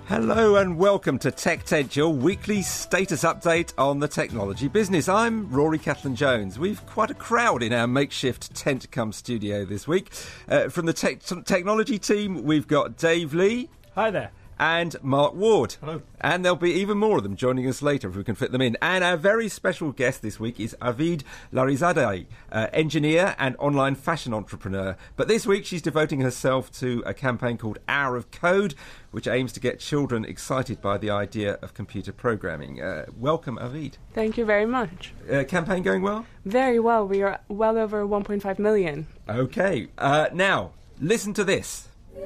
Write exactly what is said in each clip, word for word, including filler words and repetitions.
Hello and welcome to TechTent, your weekly status update on the technology business. I'm Rory Catlin-Jones. We've quite a crowd in our makeshift tent-cum studio this week. Uh, from the tech technology team, we've got Dave Lee. Hi there. And Mark Ward. Hello. And there'll be even more of them joining us later if we can fit them in. And our very special guest this week is Avid Larizadeh, uh, engineer and online fashion entrepreneur. But this week she's devoting herself to a campaign called Hour of Code, which aims to get children excited by the idea of computer programming. Uh, welcome, Avid. Thank you very much. Uh, campaign going well? Very well. We are well over one point five million. OK. Uh, now, listen to this.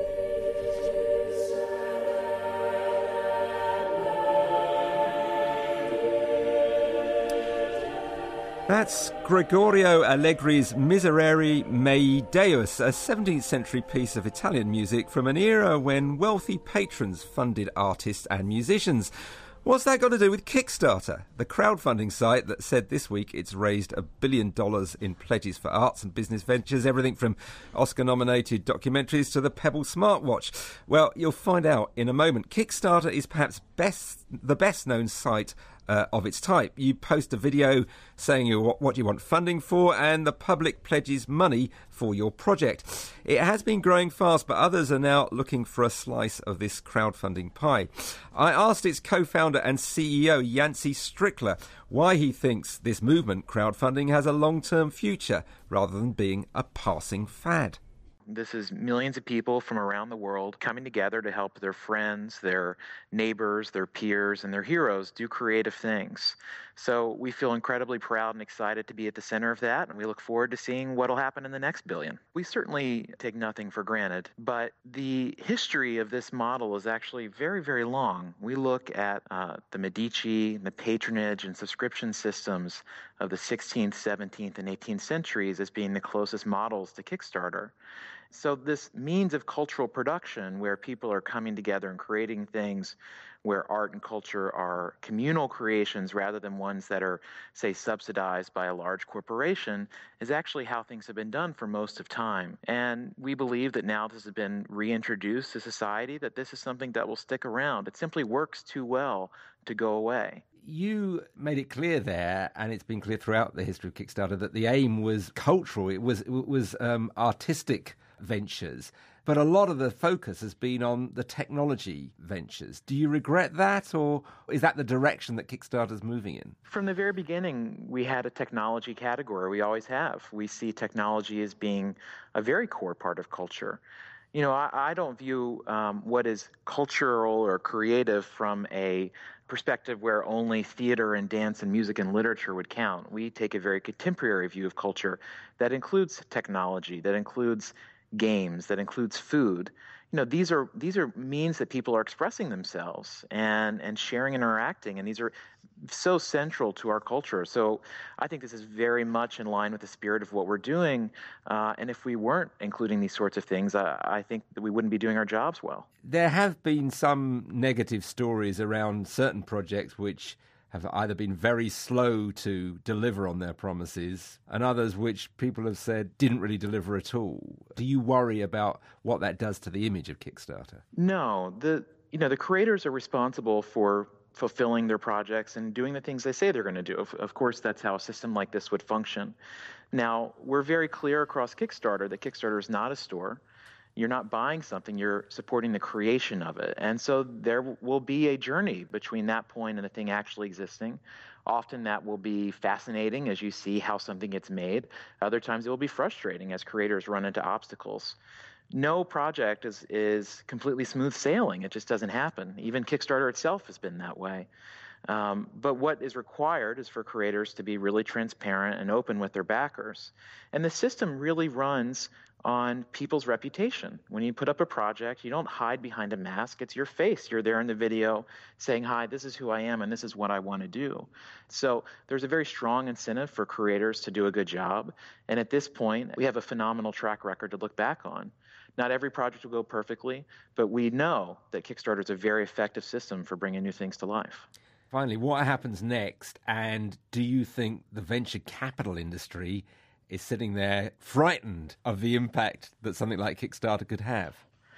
That's Gregorio Allegri's Miserere Mei Deus, a seventeenth century piece of Italian music from an era when wealthy patrons funded artists and musicians. What's that got to do with Kickstarter, the crowdfunding site that said this week it's raised a billion dollars in pledges for arts and business ventures, everything from Oscar-nominated documentaries to the Pebble smartwatch? Well, you'll find out in a moment. Kickstarter is perhaps best the best-known site Uh, of its type. You post a video saying you, what you want funding for, and the public pledges money for your project. It has been growing fast, but others are now looking for a slice of this crowdfunding pie. I asked its co-founder and C E O, Yancey Strickler, why he thinks this movement, crowdfunding, has a long-term future rather than being a passing fad. This is millions of people from around the world coming together to help their friends, their neighbors, their peers, and their heroes do creative things. So we feel incredibly proud and excited to be at the center of that, and we look forward to seeing what will happen in the next billion. We certainly take nothing for granted, but the history of this model is actually very, very long. We look at uh, the Medici, the patronage and subscription systems of the sixteenth, seventeenth, and eighteenth centuries as being the closest models to Kickstarter. So this means of cultural production where people are coming together and creating things where art and culture are communal creations rather than ones that are, say, subsidized by a large corporation is actually how things have been done for most of time. And we believe that now this has been reintroduced to society, that this is something that will stick around. It simply works too well to go away. You made it clear there, and it's been clear throughout the history of Kickstarter, that the aim was cultural. It was, it was um, artistic ventures. But a lot of the focus has been on the technology ventures. Do you regret that, or is that the direction that Kickstarter's moving in? From the very beginning, we had a technology category. We always have. We see technology as being a very core part of culture. You know, I, I don't view um, what is cultural or creative from a perspective where only theater and dance and music and literature would count. We take a very contemporary view of culture that includes technology, that includes games, that includes food. You know, these are these are means that people are expressing themselves and and sharing and interacting, and these are so central to our culture. So I think this is very much in line with the spirit of what we're doing. Uh, and if we weren't including these sorts of things, I, I think that we wouldn't be doing our jobs well. There have been some negative stories around certain projects which have either been very slow to deliver on their promises and others which people have said didn't really deliver at all. Do you worry about what that does to the image of Kickstarter? No. The you know the creators are responsible for fulfilling their projects and doing the things they say they're going to do. Of, of course, that's how a system like this would function. Now, we're very clear across Kickstarter that Kickstarter is not a store. You're not buying something, you're supporting the creation of it. And so there will be a journey between that point and the thing actually existing. Often that will be fascinating as you see how something gets made. Other times it will be frustrating as creators run into obstacles. No project is, is completely smooth sailing. It just doesn't happen. Even Kickstarter itself has been that way. Um, but what is required is for creators to be really transparent and open with their backers. And the system really runs on people's reputation. When you put up a project, you don't hide behind a mask. It's your face. You're there in the video saying, hi, this is who I am, and this is what I want to do. So there's a very strong incentive for creators to do a good job. And at this point, we have a phenomenal track record to look back on. Not every project will go perfectly, but we know that Kickstarter is a very effective system for bringing new things to life. Finally, what happens next? And do you think the venture capital industry is sitting there frightened of the impact that something like Kickstarter could have?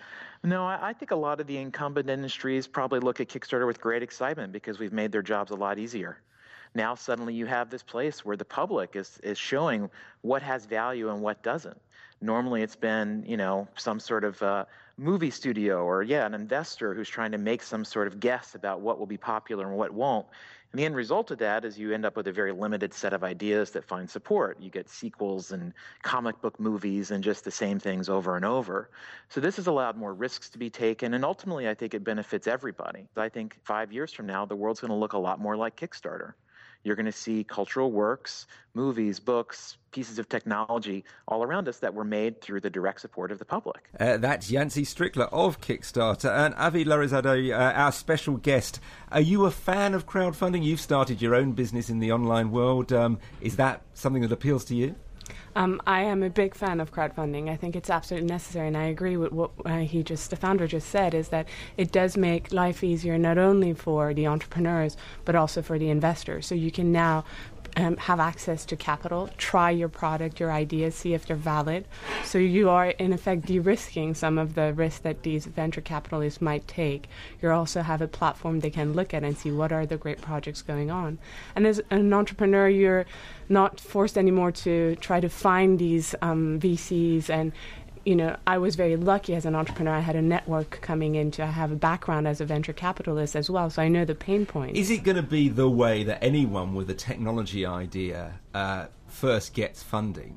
No, I I think a lot of the incumbent industries probably look at Kickstarter with great excitement because we've made their jobs a lot easier. Now suddenly you have this place where the public is is showing what has value and what doesn't. Normally it's been, you know, some sort of uh, movie studio or, yeah, an investor who's trying to make some sort of guess about what will be popular and what won't. And the end result of that is you end up with a very limited set of ideas that find support. You get sequels and comic book movies and just the same things over and over. So this has allowed more risks to be taken, and ultimately I think it benefits everybody. I think five years from now, the world's going to look a lot more like Kickstarter. You're going to see cultural works, movies, books, pieces of technology all around us that were made through the direct support of the public. Uh, that's Yancey Strickler of Kickstarter. And Avi Lorizado, uh, our special guest. Are you a fan of crowdfunding? You've started your own business in the online world. Um, is that something that appeals to you? Um, I am a big fan of crowdfunding. I think it's absolutely necessary, and I agree with what uh, he just, the founder just said, is that it does make life easier not only for the entrepreneurs, but also for the investors. So you can now um, have access to capital, try your product, your ideas, see if they're valid. So you are, in effect, de-risking some of the risks that these venture capitalists might take. You also have a platform they can look at and see what are the great projects going on. And as an entrepreneur, you're not forced anymore to try to find these um, V Cs. And, you know, I was very lucky as an entrepreneur. I had a network coming into, I have a background as a venture capitalist as well, so I know the pain points. Is it going to be the way that anyone with a technology idea uh, first gets funding?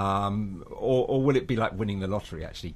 Um, or, or will it be like winning the lottery, actually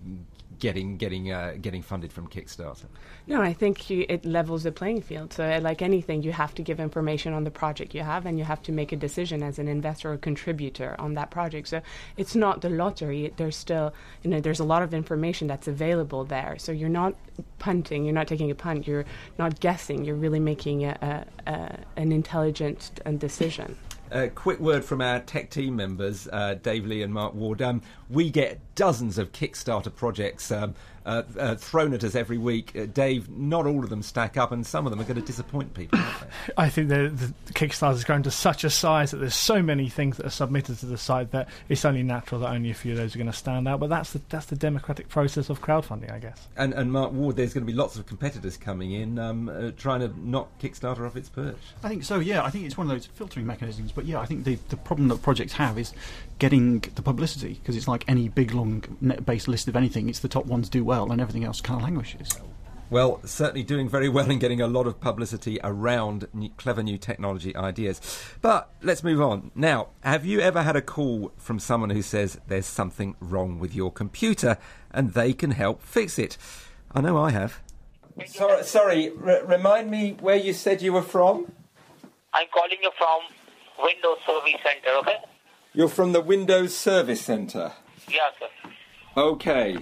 getting getting uh, getting funded from Kickstarter? No, I think you, it levels the playing field. So uh, like anything, you have to give information on the project you have, and you have to make a decision as an investor or contributor on that project. So it's not the lottery. There's still, you know, there's a lot of information that's available there. So you're not punting, you're not taking a punt, you're not guessing, you're really making a, a, a, an intelligent decision. A quick word from our tech team members, uh, Dave Lee and Mark Ward. Um, we get dozens of Kickstarter projects um, uh, uh, thrown at us every week. Uh, Dave, not all of them stack up, and some of them are going to disappoint people, aren't they? I think the, the Kickstarter's grown to such a size that there's so many things that are submitted to the site that it's only natural that only a few of those are going to stand out. But that's the, that's the democratic process of crowdfunding, I guess. And, and Mark Ward, there's going to be lots of competitors coming in um, uh, trying to knock Kickstarter off its perch. I think so, yeah. I think it's one of those filtering mechanisms. But yeah, I think the, the problem that projects have is getting the publicity, because it's like any big, long, net-based list of anything. It's the top ones do well and everything else kind of languishes. Well, certainly doing very well and getting a lot of publicity around new, clever new technology ideas. But let's move on. Now, have you ever had a call from someone who says there's something wrong with your computer and they can help fix it? I know I have. Sorry, sorry r- remind me where you said you were from? I'm calling you from Windows Service Center, okay? You're from the Windows Service Center? Yeah, sir. Okay.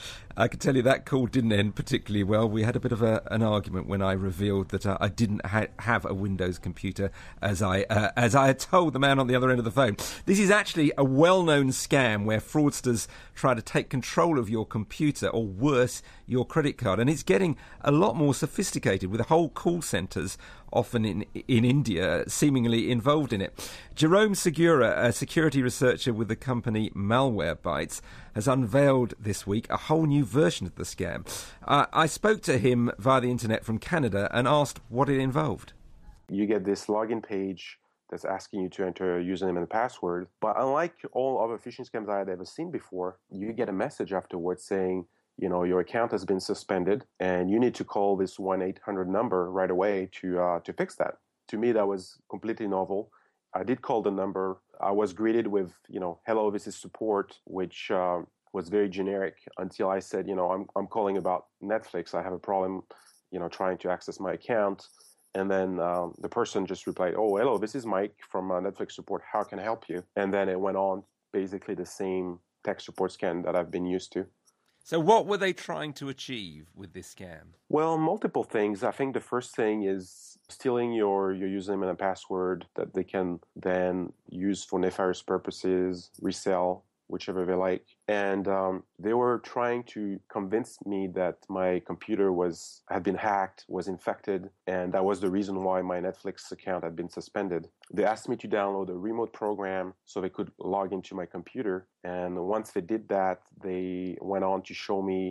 I can tell you that call didn't end particularly well. We had a bit of a, an argument when I revealed that uh, I didn't ha- have a Windows computer, as I uh, as I had told the man on the other end of the phone. This is actually a well-known scam where fraudsters try to take control of your computer, or worse, your credit card. And it's getting a lot more sophisticated, with whole call centres, often in in India, seemingly involved in it. Jerome Segura, a security researcher with the company Malwarebytes, has unveiled this week a whole new version of the scam. Uh, I spoke to him via the internet from Canada and asked what it involved. You get this login page that's asking you to enter a username and a password. But unlike all other phishing scams I had ever seen before, you get a message afterwards saying, you know, your account has been suspended and you need to call this one eight hundred number right away to uh, to fix that. To me, that was completely novel. I did call the number. I was greeted with, you know, hello, this is support, which uh, was very generic until I said, you know, I'm I'm calling about Netflix. I have a problem, you know, trying to access my account. And then um, the person just replied, oh, hello, this is Mike from uh, Netflix support. How can I help you? And then it went on basically the same tech support scam that I've been used to. So what were they trying to achieve with this scam? Well, multiple things. I think the first thing is stealing your, your username and a password that they can then use for nefarious purposes, resell, whichever they like. And um, they were trying to convince me that my computer was had been hacked, was infected, and that was the reason why my Netflix account had been suspended. They asked me to download a remote program so they could log into my computer. And once they did that, they went on to show me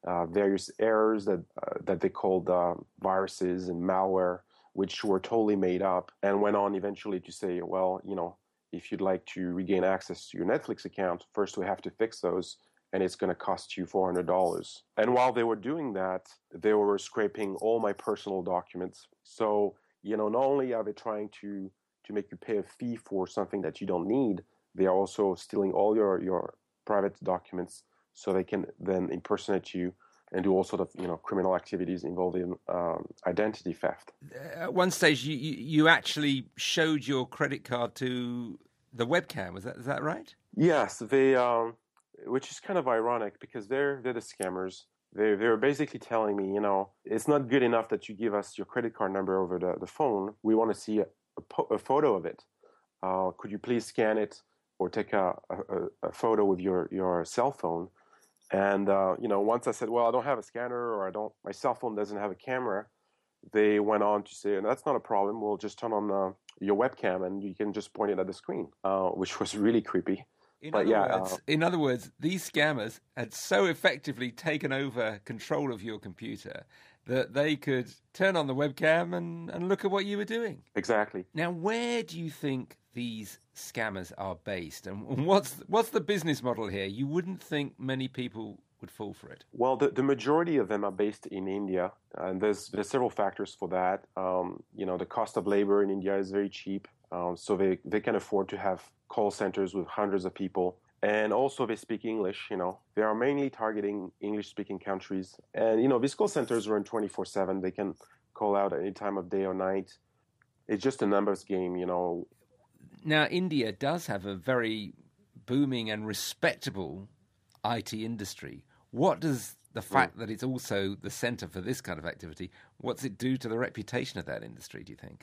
uh, various errors that uh, that they called uh, viruses and malware, which were totally made up, and went on eventually to say, well, you know, if you'd like to regain access to your Netflix account, first we have to fix those, and it's going to cost you four hundred dollars. And while they were doing that, they were scraping all my personal documents. So, you know, not only are they trying to, to make you pay a fee for something that you don't need, they are also stealing all your, your private documents so they can then impersonate you and do all sort of, you know, criminal activities involving um, identity theft. At one stage, you, you, you actually showed your credit card to the webcam. Was that is that right? Yes, they... Um, which is kind of ironic because they're they're the scammers. They they were basically telling me, you know, it's not good enough that you give us your credit card number over the, the phone. We want to see a, a, po- a photo of it. Uh, could you please scan it or take a, a, a photo with your, your cell phone? And uh, you know, once I said, well, I don't have a scanner or I don't, my cell phone doesn't have a camera, they went on to say, that's not a problem. We'll just turn on uh, your webcam and you can just point it at the screen, uh, which was really creepy. In, but other yeah, words, uh, in other words, these scammers had so effectively taken over control of your computer that they could turn on the webcam and, and look at what you were doing. Exactly. Now, where do you think these scammers are based? And what's what's the business model here? You wouldn't think many people would fall for it. Well, the, the majority of them are based in India, and there's there's several factors for that. Um, you know, the cost of labor in India is very cheap, um, so they, they can afford to have call centers with hundreds of people. And also they speak English, you know. They are mainly targeting English-speaking countries. And, you know, these call centers run twenty-four seven. They can call out at any time of day or night. It's just a numbers game, you know. Now, India does have a very booming and respectable I T industry. What does the fact mm. that it's also the center for this kind of activity, what's it do to the reputation of that industry, do you think?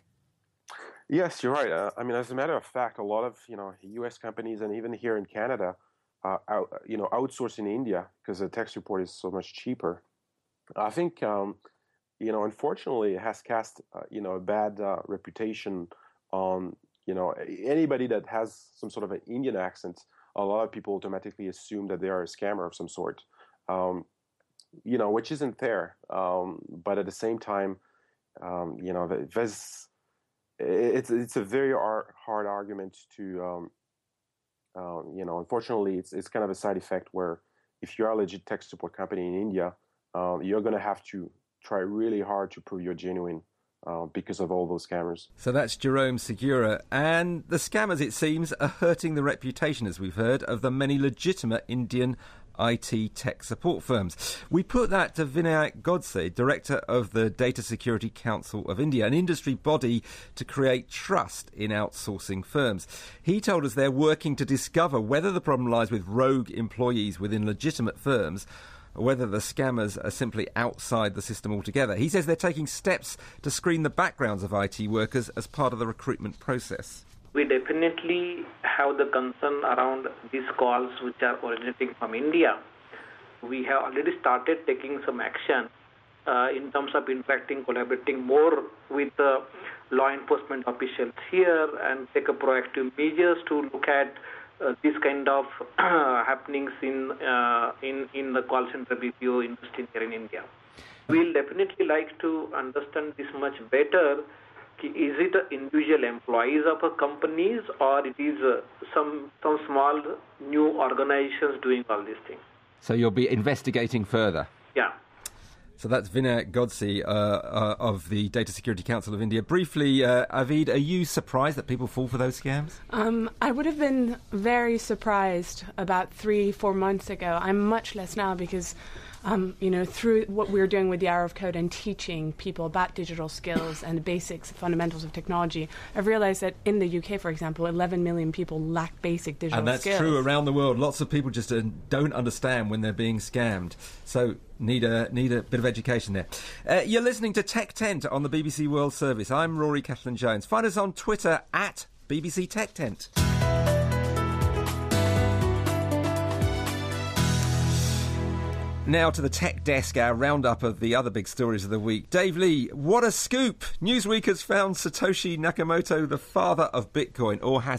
Yes, you're right. Uh, I mean, as a matter of fact, a lot of, you know, U S companies and even here in Canada, uh, out, you know, outsource in India because the tech support is so much cheaper. I think, um, you know, unfortunately, it has cast, uh, you know, a bad uh, reputation on, you know, anybody that has some sort of an Indian accent. A lot of people automatically assume that they are a scammer of some sort, um, you know, which isn't fair. Um, but at the same time, um, you know, there's... It's it's a very hard argument to, um, uh, you know, unfortunately, it's it's kind of a side effect where if you are a legit tech support company in India, um, you're going to have to try really hard to prove you're genuine uh, because of all those scammers. So that's Jerome Segura. And the scammers, it seems, are hurting the reputation, as we've heard, of the many legitimate Indian I T tech support firms. We put that to Vinayak Godse, Director of the Data Security Council of India, an industry body to create trust in outsourcing firms. He told us they're working to discover whether the problem lies with rogue employees within legitimate firms or whether the scammers are simply outside the system altogether. He says they're taking steps to screen the backgrounds of I T workers as part of the recruitment process. We definitely have the concern around these calls which are originating from India. We have already started taking some action uh, in terms of interacting, collaborating more with uh, law enforcement officials here and take a proactive measures to look at uh, this kind of happenings in, uh, in in the call center B P O industry here in India. We'll definitely like to understand this much better. Is it individual employees of a companies or it is uh, some some small new organizations doing all these things? So you'll be investigating further? Yeah. So that's Vinayak Godse uh, uh, of the Data Security Council of India. Briefly, uh, Avid, are you surprised that people fall for those scams? Um, I would have been very surprised about three, four months ago. I'm much less now because, um, you know, through what we're doing with the Hour of Code and teaching people about digital skills and the basics, fundamentals of technology, I've realized that in the U K, for example, eleven million people lack basic digital skills. And that's skills. true around the world. Lots of people just uh, don't understand when they're being scammed. So need a need a bit of education there. Uh, you're listening to Tech Tent on the B B C World Service. I'm Rory Catalan-Jones. Find us on Twitter at B B C Tech Tent. Now to the Tech Desk, our roundup of the other big stories of the week. Dave Lee, what a scoop! Newsweek has found Satoshi Nakamoto the father of Bitcoin, or has it?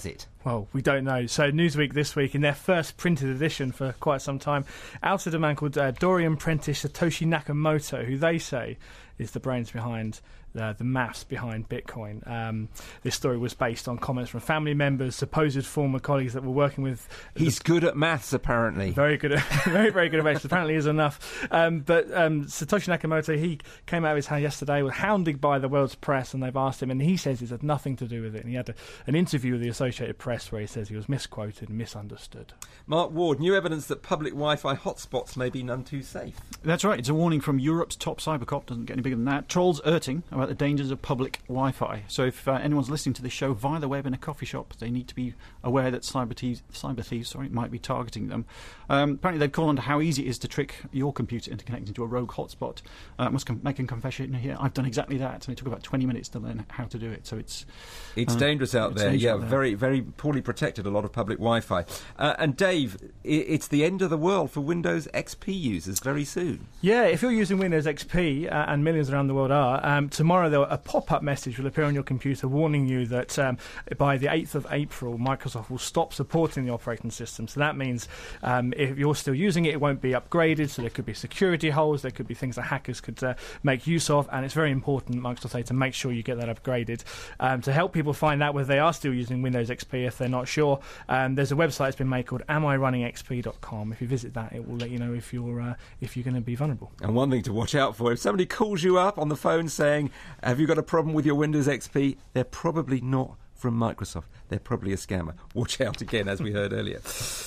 Well, we don't know. So Newsweek this week, in their first printed edition for quite some time, outed a man called uh, Dorian Prentice Satoshi Nakamoto, who they say is the brains behind uh, the maths behind Bitcoin. Um, this story was based on comments from family members, supposed former colleagues that were working with... He's the, good at maths, apparently. Very good at, very, very good at maths. Apparently is enough. Um, but um, Satoshi Nakamoto, he came out of his hand yesterday, was hounded by the world's press, and they've asked him, and he says it had nothing to do with it. And he had a, an interview with the Associated Press where he says he was misquoted and misunderstood. Mark Ward, new evidence that public Wi-Fi hotspots may be none too safe. That's right. It's a warning from Europe's top cybercop. Doesn't get any bigger than that. Trolls Erting about the dangers of public Wi-Fi. So if uh, anyone's listening to this show via the web in a coffee shop, they need to be aware that cyber thieves, cyber thieves sorry, might be targeting them. Um, apparently they've called on to how easy it is to trick your computer into connecting to a rogue hotspot. Uh, I must com- make a confession here. I've done exactly that, and it took about twenty minutes to learn how to do it. So it's it's uh, dangerous out it's there. dangerous Yeah, out there. very, very poorly protected. A lot of public Wi-Fi. Uh, and Dave, I- it's the end of the world for Windows X P users very soon. Yeah, if you're using Windows X P, uh, and millions around the world are, um, tomorrow there, a pop-up message will appear on your computer warning you that um, by the eighth of April, Microsoft will stop supporting the operating system. So that means um, if you're still using it, it won't be upgraded. So there could be security holes, there could be things that hackers could uh, make use of, and it's very important, Microsoft say, to make sure you get that upgraded. Um, to help people find out whether they are still using Windows X P if they're not sure, um, there's a website that's been made called am I running X P dot com. If you visit that, it will let you know if you're uh, if you're going to be vulnerable. And one thing to watch out for, if somebody calls you up on the phone saying, have you got a problem with your Windows X P, they're probably not from Microsoft. They're probably a scammer. Watch out again, as we heard earlier.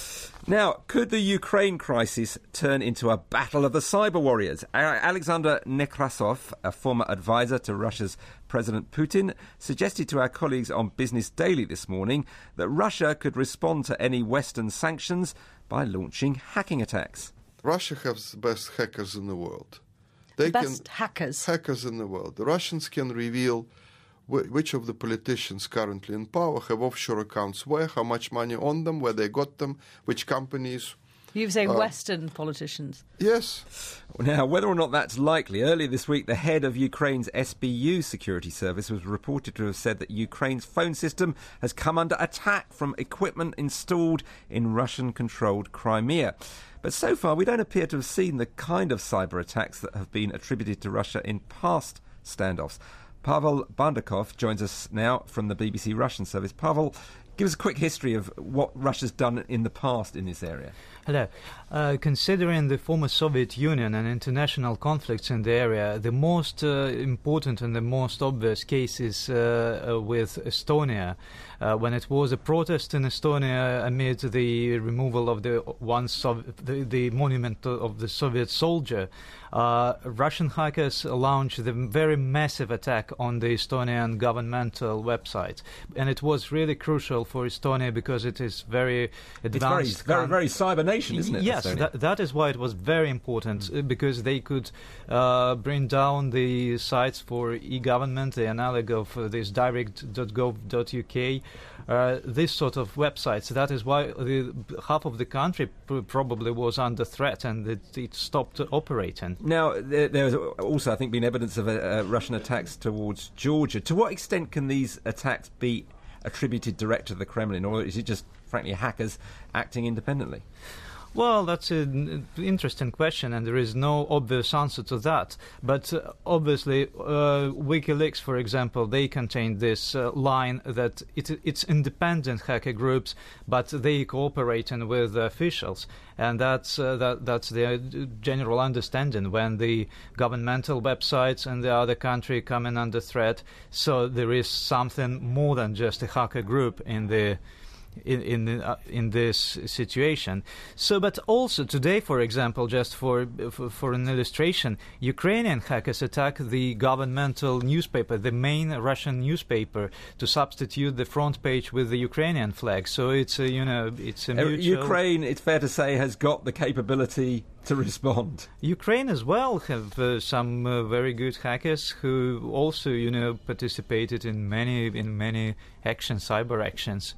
Now, could the Ukraine crisis turn into a battle of the cyber warriors? Alexander Nekrasov, a former advisor to Russia's President Putin, suggested to our colleagues on Business Daily this morning that Russia could respond to any Western sanctions by launching hacking attacks. Russia has the best hackers in the world. They the best can, hackers. Hackers in the world. The Russians can reveal wh- which of the politicians currently in power have offshore accounts where, how much money on them, where they got them, which companies. You say uh, Western politicians. Yes. Now, whether or not that's likely, earlier this week the head of Ukraine's S B U security service was reported to have said that Ukraine's phone system has come under attack from equipment installed in Russian-controlled Crimea. But so far, we don't appear to have seen the kind of cyber attacks that have been attributed to Russia in past standoffs. Pavel Bandakov joins us now from the B B C Russian service. Pavel, give us a quick history of what Russia's done in the past in this area. Hello. Uh, considering the former Soviet Union and international conflicts in the area, the most uh, important and the most obvious case is uh, uh, with Estonia. Uh, when it was a protest in Estonia amid the removal of the one Sov- the, the monument of the Soviet soldier, uh, Russian hackers launched a very massive attack on the Estonian governmental website. And it was really crucial for Estonia because it is very advanced. It's very, very, very cyber nation, isn't it? Yes, that, that is why it was very important, mm. because they could uh, bring down the sites for e-government, the analog of uh, this direct dot gov dot U K, uh, this sort of websites. That is why the, half of the country p- probably was under threat and it, it stopped operating. Now, there, there's also, I think, been evidence of uh, Russian attacks towards Georgia. To what extent can these attacks be attributed direct to the Kremlin, or is it just, frankly, hackers acting independently? Well, that's an interesting question, and there is no obvious answer to that. But uh, obviously, uh, WikiLeaks, for example, they contain this uh, line that it, it's independent hacker groups, but they cooperating with the officials, and that's uh, that, that's the general understanding when the governmental websites in the other country come in under threat. So there is something more than just a hacker group in the. in in, uh, in this situation. So, but also today, for example, just for, for for an illustration, Ukrainian hackers attack the governmental newspaper, the main Russian newspaper, to substitute the front page with the Ukrainian flag. So it's a, you know, it's a mutual... Ukraine, it's fair to say, has got the capability to respond. Ukraine as well have uh, some uh, very good hackers who also, you know, participated in many in many actions, cyber actions.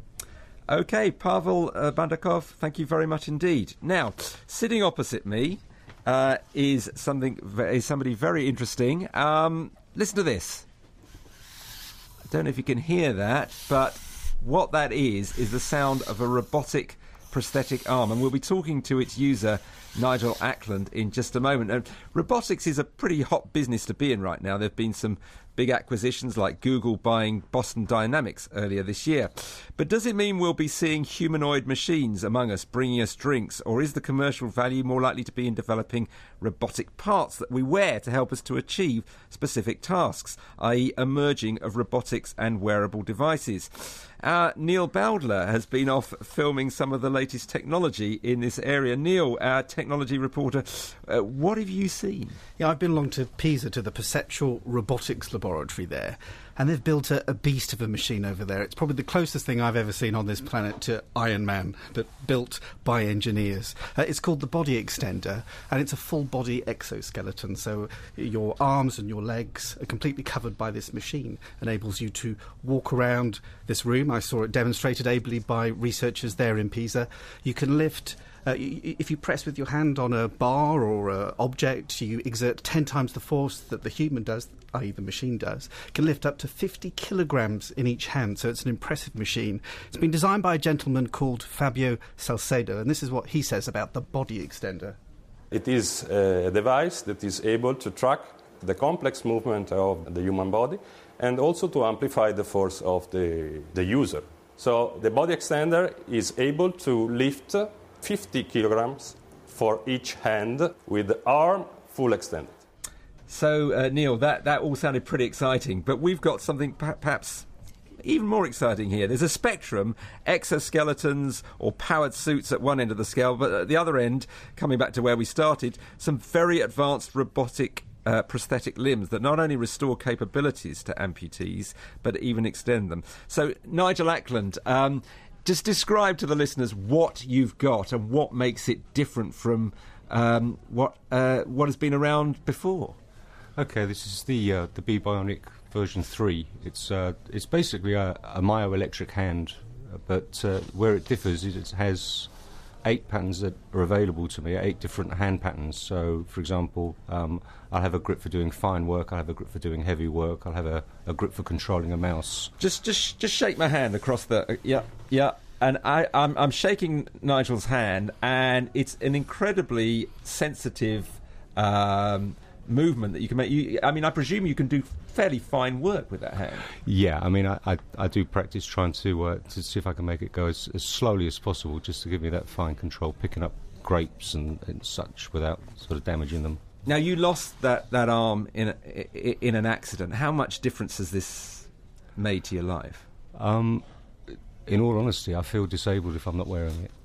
OK, Pavel uh, Bandakov, thank you very much indeed. Now, sitting opposite me uh, is something is somebody very interesting. Um, listen to this. I don't know if you can hear that, but what that is is the sound of a robotic prosthetic arm, and we'll be talking to its user, Nigel Ackland, in just a moment. And robotics is a pretty hot business to be in right now. There have been some big acquisitions like Google buying Boston Dynamics earlier this year. But does it mean we'll be seeing humanoid machines among us bringing us drinks, or is the commercial value more likely to be in developing robotic parts that we wear to help us to achieve specific tasks, that is a merging of robotics and wearable devices? Uh, Neil Bowdler has been off filming some of the latest technology in this area. Neil, our technology reporter, uh, what have you seen? Yeah, I've been along to Pisa to the Perceptual Robotics Laboratory there, and they've built a, a beast of a machine over there. It's probably the closest thing I've ever seen on this planet to Iron Man, but built by engineers. Uh, it's called the Body Extender, and it's a full-body exoskeleton, so your arms and your legs are completely covered by this machine. Enables you to walk around this room. I saw it demonstrated ably by researchers there in Pisa. You can lift... Uh, if you press with your hand on a bar or an object, you exert ten times the force that the human does, that is the machine does. It can lift up to fifty kilograms in each hand, so it's an impressive machine. It's been designed by a gentleman called Fabio Salcedo, and this is what he says about the Body Extender. It is a device that is able to track the complex movement of the human body and also to amplify the force of the, the user. So the Body Extender is able to lift fifty kilograms for each hand with the arm full extended. So, uh, Neil, that, that all sounded pretty exciting, but we've got something perhaps even more exciting here. There's a spectrum, exoskeletons or powered suits at one end of the scale, but at the other end, coming back to where we started, some very advanced robotic Uh, prosthetic limbs that not only restore capabilities to amputees, but even extend them. So, Nigel Ackland, um, just describe to the listeners what you've got and what makes it different from um, what uh, what has been around before. Okay, this is the uh, the B-Bionic version three. It's uh, it's basically a, a myoelectric hand, but uh, where it differs is it has eight patterns that are available to me, eight different hand patterns. So, for example, um, I'll have a grip for doing fine work, I'll have a grip for doing heavy work, I'll have a, a grip for controlling a mouse. Just just, just shake my hand across the... Uh, yeah, yeah. And I, I'm, I'm shaking Nigel's hand, and it's an incredibly sensitive um, movement that you can make. You, I mean, I presume you can do fairly fine work with that hand. Yeah, I mean, I, I, I do practice trying to uh, to see if I can make it go as, as slowly as possible, just to give me that fine control, picking up grapes and, and such without sort of damaging them. Now, you lost that, that arm in a, in an accident. How much difference has this made to your life? Um, in all honesty, I feel disabled if I'm not wearing it.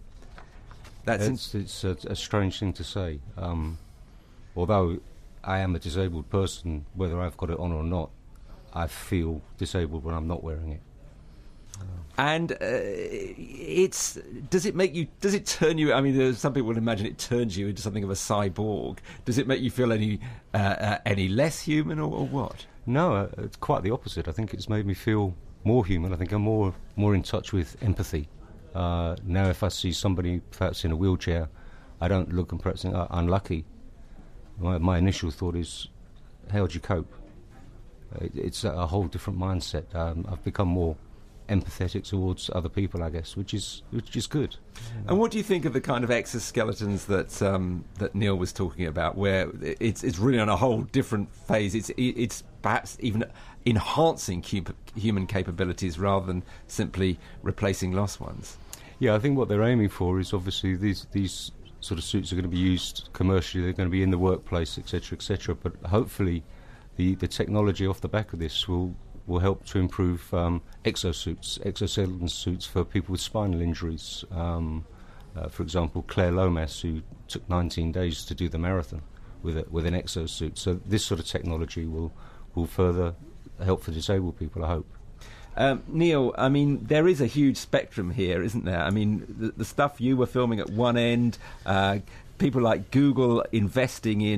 That's it's, it's a, a strange thing to say. Um, although I am a disabled person, whether I've got it on or not, I feel disabled when I'm not wearing it. And uh, it's does it make you? Does it turn you? I mean, there's some people would imagine it turns you into something of a cyborg. Does it make you feel any uh, uh, any less human, or, or what? No, uh, it's quite the opposite. I think it's made me feel more human. I think I'm more more in touch with empathy. Uh, now, if I see somebody perhaps in a wheelchair, I don't look and perhaps think, uh, unlucky. My, my initial thought is, how do you cope? It, it's a, a whole different mindset. Um, I've become more empathetic towards other people, I guess, which is which is good. And what do you think of the kind of exoskeletons that um, that Neil was talking about, where it's it's really on a whole different phase? It's it's perhaps even enhancing human capabilities rather than simply replacing lost ones. Yeah, I think what they're aiming for is obviously these these sort of suits are going to be used commercially. They're going to be in the workplace, et cetera, et cetera. But hopefully, the the technology off the back of this will. will help to improve um, exosuits, exoskeleton suits for people with spinal injuries. Um, uh, for example, Claire Lomas, who took nineteen days to do the marathon with a, with an exosuit. So this sort of technology will will further help for disabled people, I hope. Um, Neil, I mean, there is a huge spectrum here, isn't there? I mean, the, the stuff you were filming at one end, uh, people like Google investing in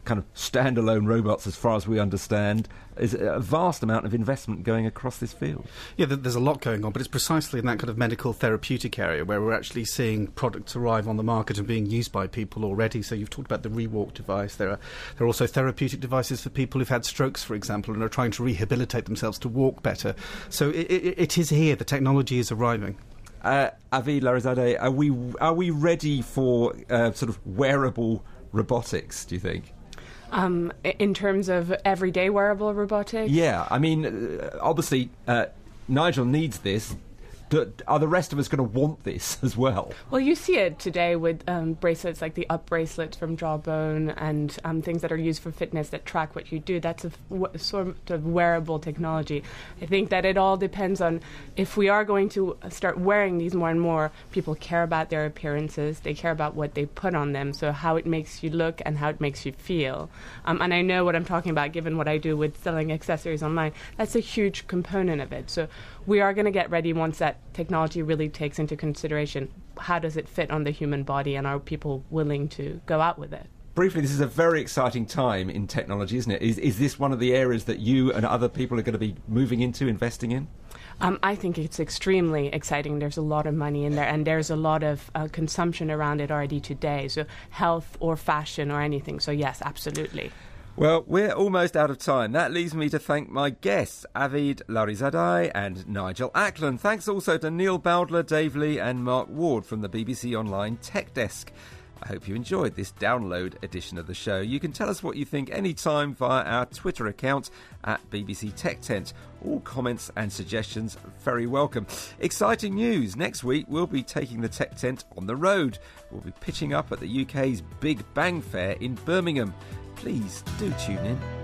kind of standalone robots, as far as we understand. Is a vast amount of investment going across this field. Yeah, there's a lot going on, but it's precisely in that kind of medical therapeutic area where we're actually seeing products arrive on the market and being used by people already. So you've talked about the ReWalk device. There are there are also therapeutic devices for people who've had strokes, for example, and are trying to rehabilitate themselves to walk better. So it, it, it is here. The technology is arriving. Uh, Avid Larizadeh, are we are we ready for uh, sort of wearable robotics, do you think? Um, in terms of everyday wearable robotics? Yeah, I mean, uh, obviously, uh, Nigel needs this. Do, are the rest of us going to want this as well? Well, you see it today with um, bracelets like the Up bracelets from Jawbone and um, things that are used for fitness that track what you do. That's a f- w- sort of wearable technology. I think that it all depends on if we are going to start wearing these more and more, people care about their appearances, they care about what they put on them, so how it makes you look and how it makes you feel. Um, and I know what I'm talking about given what I do with selling accessories online. That's a huge component of it. So we are going to get ready once that technology really takes into consideration how does it fit on the human body and are people willing to go out with it. Briefly, this is a very exciting time in technology, isn't it? Is, is this one of the areas that you and other people are going to be moving into, investing in? Um, I think it's extremely exciting. There's a lot of money in there, and there's a lot of uh, consumption around it already today, so health or fashion or anything. So yes, absolutely. Well, we're almost out of time. That leaves me to thank my guests, Avid Larizadeh and Nigel Ackland. Thanks also to Neil Bowdler, Dave Lee and Mark Ward from the B B C Online Tech Desk. I hope you enjoyed this download edition of the show. You can tell us what you think anytime via our Twitter account at B B C Tech Tent. All comments and suggestions very welcome. Exciting news. Next week, we'll be taking the Tech Tent on the road. We'll be pitching up at the U K's Big Bang Fair in Birmingham. Please do tune in.